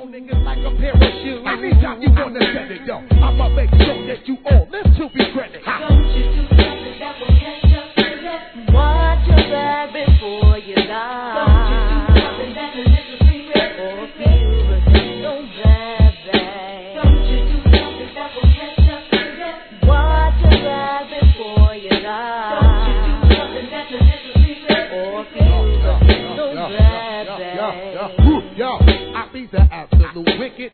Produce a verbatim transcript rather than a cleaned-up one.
niggas like a pair of shoes. Anytime you wanna set it, yo, I'ma make sure that you all live to be credit.